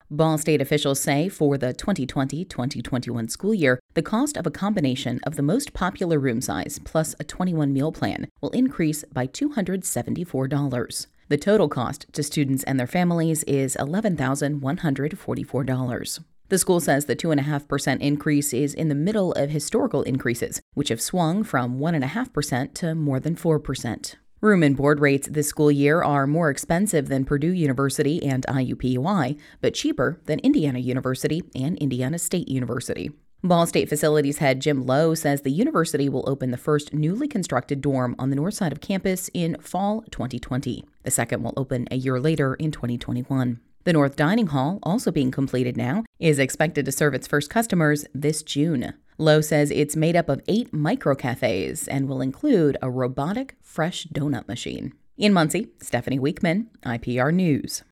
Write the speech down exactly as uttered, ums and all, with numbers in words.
Ball State officials say for the twenty twenty twenty twenty-one school year, the cost of a combination of the most popular room size plus a twenty-one meal plan will increase by two hundred seventy-four dollars. The total cost to students and their families is eleven thousand one hundred forty-four dollars. The school says the two point five percent increase is in the middle of historical increases, which have swung from one point five percent to more than four percent. Room and board rates this school year are more expensive than Purdue University and I U P U I, but cheaper than Indiana University and Indiana State University. Ball State Facilities head Jim Lowe says the university will open the first newly constructed dorm on the north side of campus in fall twenty twenty. The second will open a year later in twenty twenty-one. The North Dining Hall, also being completed now, is expected to serve its first customers this June. Lowe says it's made up of eight micro-cafes and will include a robotic fresh donut machine. In Muncie, Stephanie Weekman, I P R News.